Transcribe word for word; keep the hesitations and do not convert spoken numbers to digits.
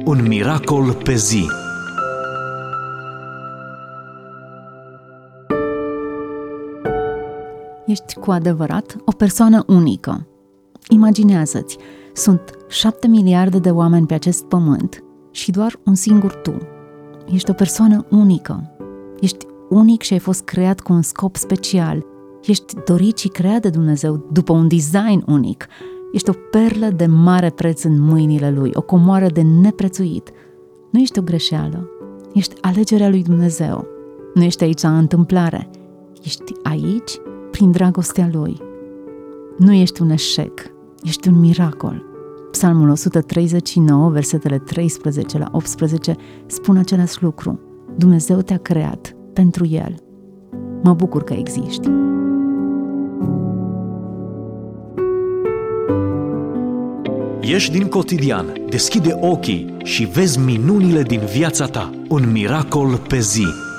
Un miracol pe zi. Ești cu adevărat o persoană unică. Imaginează-ți, sunt șapte miliarde de oameni pe acest pământ și doar un singur tu. Ești o persoană unică. Ești unic și ai fost creat cu un scop special. Ești dorit și creat de Dumnezeu după un design unic. Ești o perlă de mare preț în mâinile Lui, o comoară de neprețuit. Nu ești o greșeală, ești alegerea lui Dumnezeu. Nu ești aici în întâmplare, ești aici prin dragostea Lui. Nu ești un eșec, ești un miracol. Psalmul o sută treizeci și nouă, versetele treisprezece la optsprezece, spun același lucru. Dumnezeu te-a creat pentru El. Mă bucur că existi. Ieși din cotidian, deschide ochii și vezi minunile din viața ta. Un miracol pe zi.